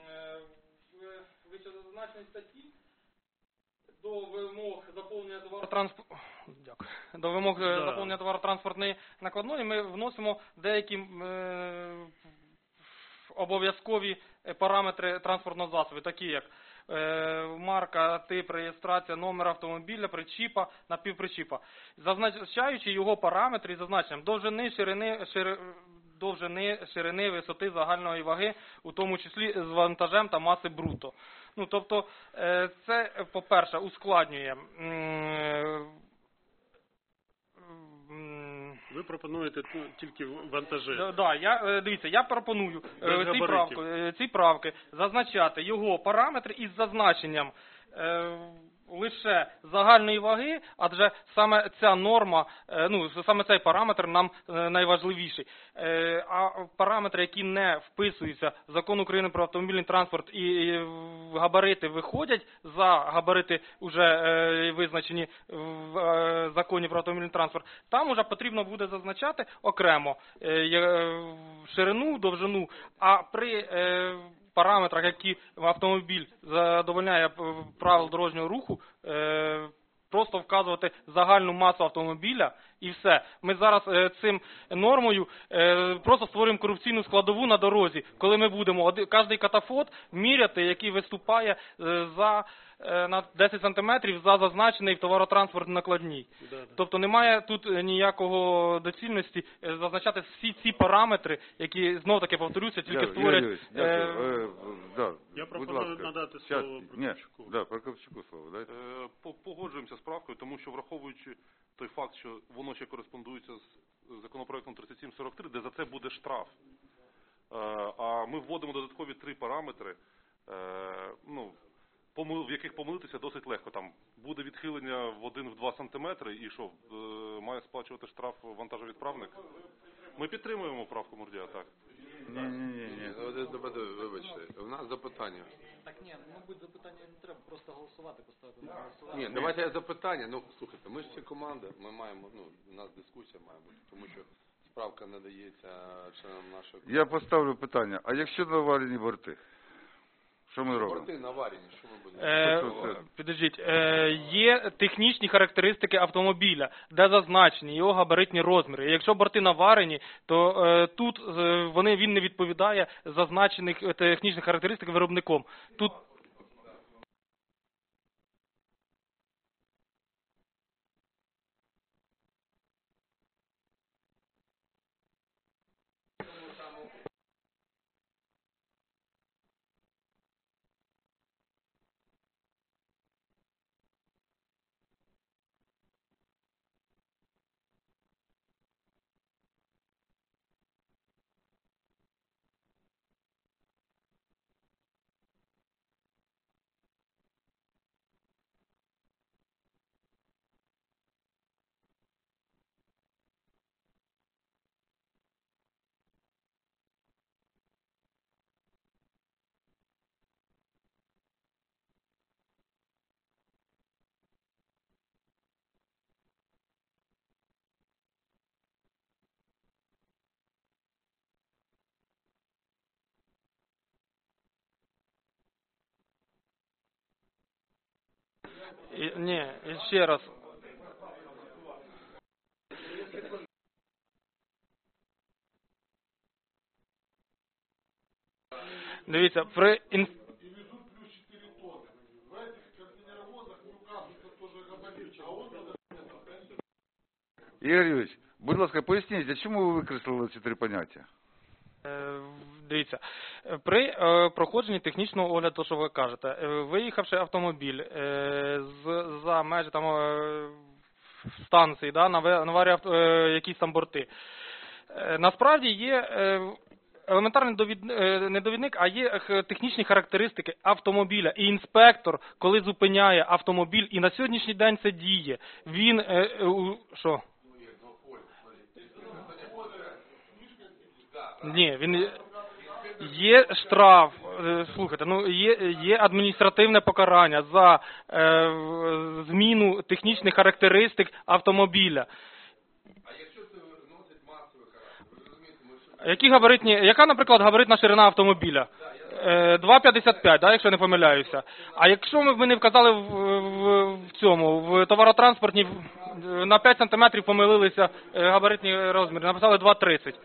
В вищезазначеній статті до вимог заповнення товаротранспорту Дякую. До вимог Да. заповнення товаротранспортної накладної ми вносимо деякі е, обов'язкові параметри транспортного засобу, такі як е, марка, тип, реєстрація, номер автомобіля, причіпа, напівпричіпа, зазначаючи його параметри і зазначенням довжини, ширини, шири, довжини, ширини, висоти, загальної ваги, у тому числі з вантажем та маси бруто. Ну, тобто, е, це, по-перше, ускладнює. Ви пропонуєте ну, тільки вантажі. Да, да, я, е, дивіться, я пропоную Без е, ці, габаритів. правки, е, ці правки зазначати його параметри із зазначенням е, лише загальної ваги, адже саме ця норма, е, ну, саме цей параметр нам е, найважливіший. Е, а параметри, які не вписуються в Закон України про автомобільний транспорт і, і габарити виходять за габарити, вже е, визначені в е, Законі про автомобільний транспорт, там вже потрібно буде зазначати окремо е, ширину, довжину, а при е, параметрах, які автомобіль задовольняє правил дорожнього руху, просто вказувати загальну масу автомобіля і все. Ми зараз цим нормою просто створюємо корупційну складову на дорозі, коли ми будемо кожний катафот міряти, який виступає за на десять сантиметрів за зазначений в товаротранспортній накладній. Да, да. Тобто немає тут ніякого доцільності зазначати всі ці параметри, які, знов-таки повторюся, тільки Дякую, створять... Юрій Юрійович, дякую. Е, да, Я будь пропоную ласка. надати Щас, слово ні, Прокопчуку. да, Прокопчуку слово, дайте. Е, по- Погоджуємося з правкою, тому що враховуючи той факт, що воно ще кореспондується з законопроектом тридцять сім сорок три, де за це буде штраф. Е, А ми вводимо додаткові три параметри, е, ну, помил- в яких помилитися досить легко. Там буде відхилення в один-два сантиметри і що, е, має сплачувати штраф вантажовідправник? Ми підтримуємо правку Мурдія, так. Ні, ні, ні, ні. Вибачте, у нас запитання. Так ні, мабуть, запитання не треба, просто голосувати, поставити на голосування. Ні, давайте я запитання. Ну, слухайте, ми ж всі команда, ми маємо, ну, у нас дискусія має бути, тому що справка надається членам нашої Я поставлю питання, а якщо наварені борти? Що ми робимо? Борти наварені, що ми будемо? Е, Що це? підождіть, е, є технічні характеристики автомобіля, де зазначені його габаритні розміри. Якщо борти наварені, то е, тут е, вони, він не відповідає зазначених технічних характеристик виробником. Тут І- ні, і ще раз. Дивіться, при ін... Ігор Юрійович, будь ласка, поясніть, а чому ви викреслили ці три поняття? Е, Дивіться, е, при е, проходженні технічного огляду, то, що ви кажете, е, виїхавши автомобіль е, з, за межі там, е, станції, да, наве- наварює авто- е, якісь там борти, е, насправді є е, елементарний довід, е, не довідник, а є х- технічні характеристики автомобіля. І інспектор, коли зупиняє автомобіль, і на сьогоднішній день це діє, він, е, е, у- що? Ні, він є штраф. е, Слухайте, ну є, є адміністративне покарання за е, в- зміну технічних характеристик автомобіля. Які габаритні, яка, наприклад, габаритна ширина автомобіля? Е, два п'ятдесят п'ять, да, якщо я не помиляюся. А якщо ми, ми не вказали в, в, в цьому, в товаротранспортній в- на п'ять сантиметрів помилилися е, габаритні розміри, написали два тридцять.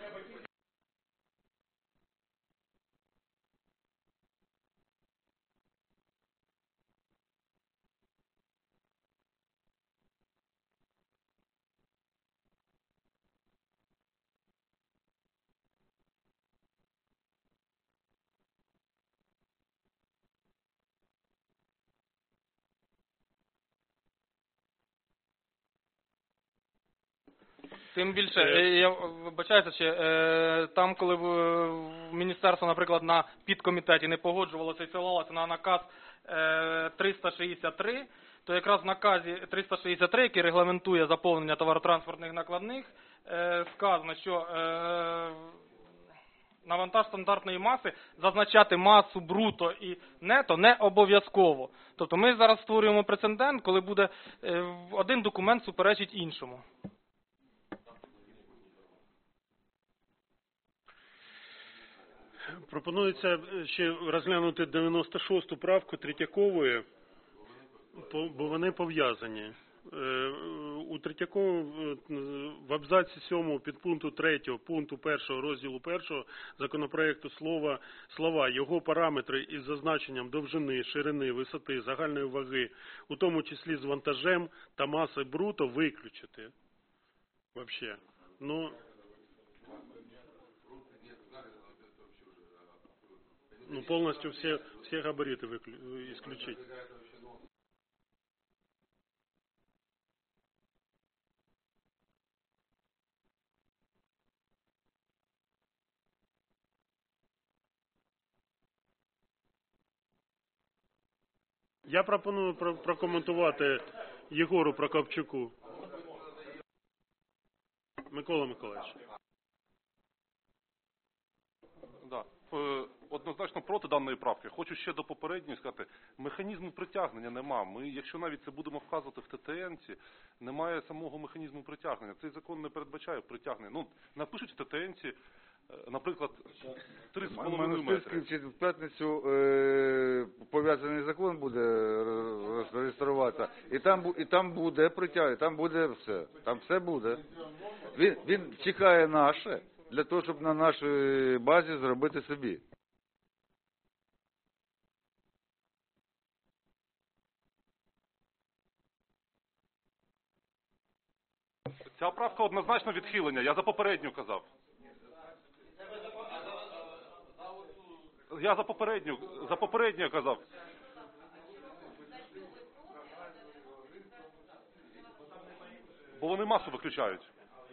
Тим більше, е, я вибачаюся, ще, е, там, коли в, в міністерство, наприклад, на підкомітеті не погоджувалося і ссилалося на наказ е, триста шістдесят три, то якраз в наказі триста шістдесят три, який регламентує заповнення товаротранспортних накладних, е, сказано, що е, на вантаж стандартної маси зазначати масу бруто і нето не обов'язково. Тобто ми зараз створюємо прецедент, коли буде е, один документ суперечить іншому. Пропонується ще розглянути дев'яносто шосту правку Третьякової, бо вони пов'язані. У Третьякової в абзаці сьомому підпункту третього пункту першого розділу першого законопроекту слова, слова «його параметри із зазначенням довжини, ширини, висоти, загальної ваги, у тому числі з вантажем та маси бруто» виключити. Вообще. Ну, ну полностью все, все габариты выклю, исключить. Я пропоную про- прокоментувати Єгору Прокопчуку. Микола Миколаївич. Да. Е, Однозначно проти даної правки. Хочу ще до попередньої сказати, механізму притягнення нема. Ми, якщо навіть це будемо вказувати в ТТНці, немає самого механізму притягнення. Цей закон не передбачає притягнення. Ну, напишуть в ТТНці, наприклад, три з половиною метри. В п'ятницю е, пов'язаний закон буде реєструватися, і там, і там буде притягнення, там буде все. Там все буде. Він, він чекає наше, для того, щоб на нашій базі зробити собі. Ця правка однозначно відхилення. Я за попередню казав. Я за попередню, за попередню казав. Бо вони масу виключають.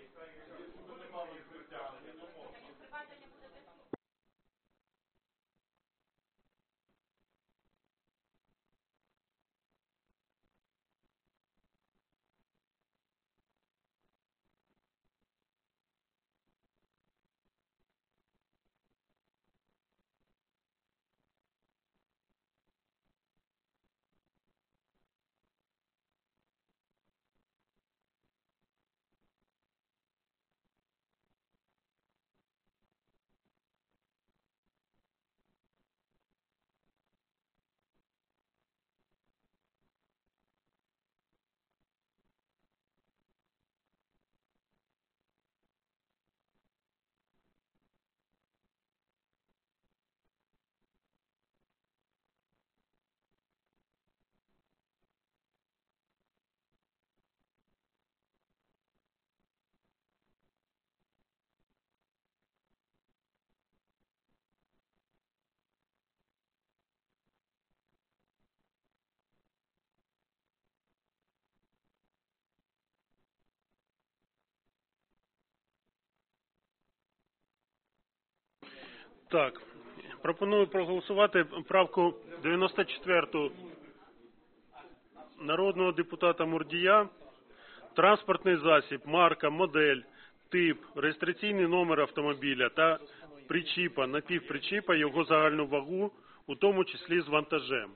Так, пропоную проголосувати правку дев'яносто четверту народного депутата Мурдія. Транспортний засіб, марка, модель, тип, реєстраційний номер автомобіля та причіпа, напівпричіпа, його загальну вагу, у тому числі з вантажем.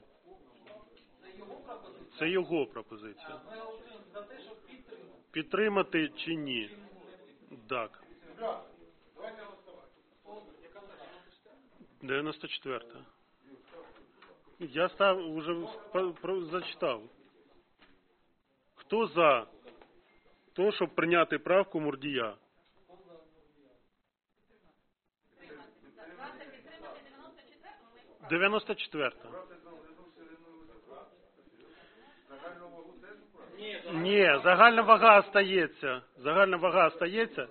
Це його пропозиція. Підтримати чи ні? Так. дев'яносто четверта. Я став, уже зачитав. Хто за то, щоб прийняти правку Мурдія? дев'яносто четверта. Ні, загальна вага остається. Загальна вага остається.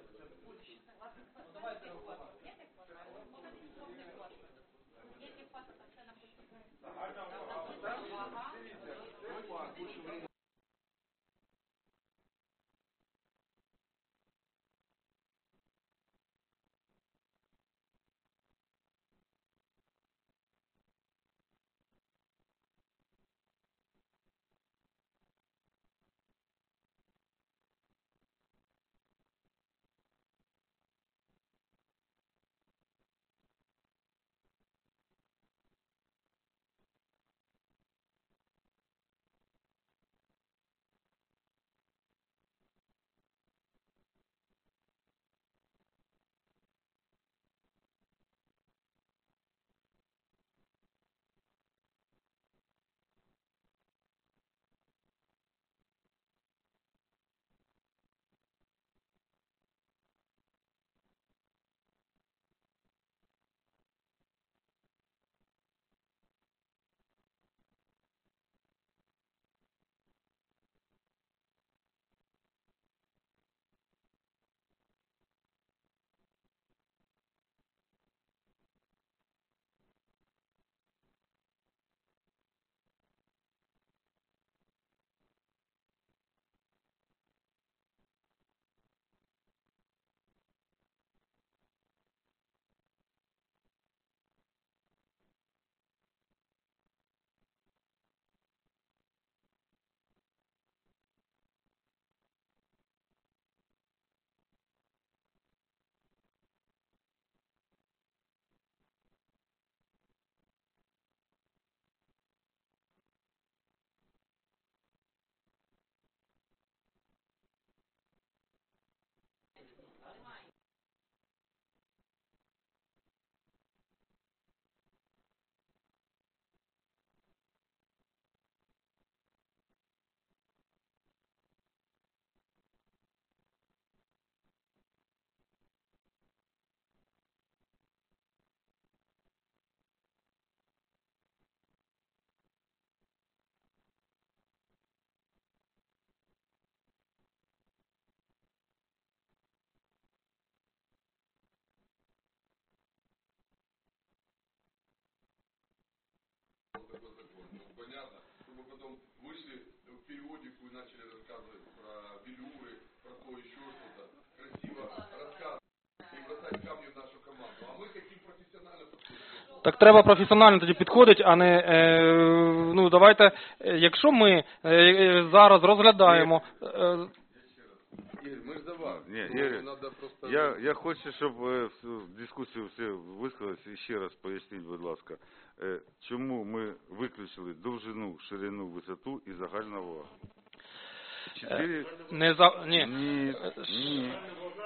потом вышли в периодику и начали рассказывать про велюры, про то еще что-то, красиво рассказывать и бросать камни в нашу команду. А мы хотим профессионально подходить. Так треба професіонально тоді підходити, а не, е, ну, давайте, е, якщо ми е, зараз розглядаємо... Е, Игорь, мы же за вас. Ні, Ну, Ігор, надо просто... я, я хочу, щоб е, в дискусію всі висказалися, і ще раз поясніть, будь ласка, е, чому ми виключили довжину, ширину, висоту і загальну вагу. Чотири... Не за... Ні. Ні, ні.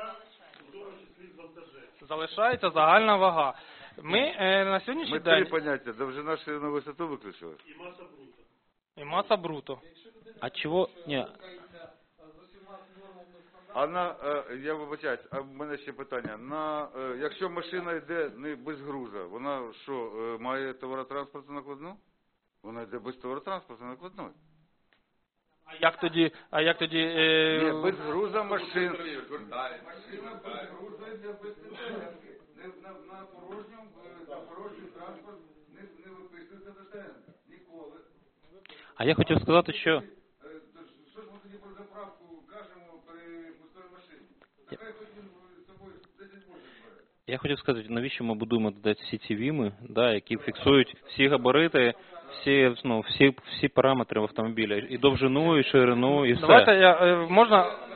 Залишається загальна вага. Ми е, на сьогоднішній Ми день... три поняття, довжина, ширину, висоту виключили. І маса бруто. А чого? Ні. А на, е, я вибачаюсь, а в мене ще питання. На, е, якщо машина йде не без груза, вона що, е, має товаротранспортну накладну? Вона йде без товаротранспортної накладної. А як тоді... А як тоді е... Ні, без груза машин. Машина без груза йде без ТТНки. На, на порожньому, на порожній транспорт не, не виписується ТТНка. Ніколи. А я хотів сказати, що... Що ж ми тоді про заправку кажемо при пустої машині? Нехай хоч він з собою десять може збере. Я хотів сказати, навіщо ми будуємо додати всі ці віми, да, які фіксують всі габарити, всі, ну, всі, всі параметри в автомобілі, і довжину, і ширину, і все. Давайте я, е, можна...